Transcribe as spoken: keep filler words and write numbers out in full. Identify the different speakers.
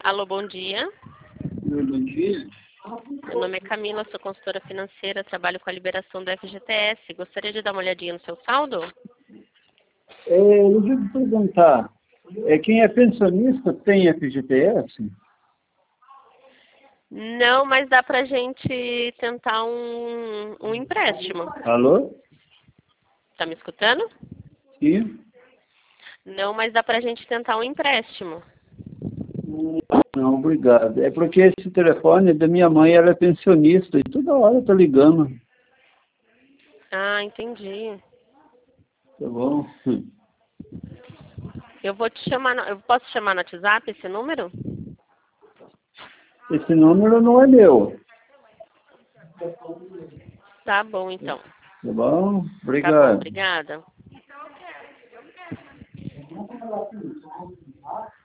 Speaker 1: Alô, bom dia.
Speaker 2: Bom dia.
Speaker 1: Meu nome é Camila, sou consultora financeira, trabalho com a liberação do F G T S. Gostaria de dar uma olhadinha no seu saldo?
Speaker 2: É, eu vou te perguntar, é, quem é pensionista tem F G T S?
Speaker 1: Não, mas dá pra gente tentar um, um empréstimo.
Speaker 2: Alô?
Speaker 1: Tá me escutando?
Speaker 2: Sim?
Speaker 1: Não, mas dá pra gente tentar um empréstimo.
Speaker 2: Não, obrigado. É porque esse telefone é da minha mãe, ela é pensionista e toda hora tá ligando.
Speaker 1: Ah, entendi.
Speaker 2: Tá bom?
Speaker 1: Eu vou te chamar, no- eu posso te chamar no WhatsApp esse número?
Speaker 2: Esse número não é meu.
Speaker 1: Tá bom, então.
Speaker 2: Tá bom?
Speaker 1: Tá bom,
Speaker 2: Obrigado.
Speaker 1: obrigada.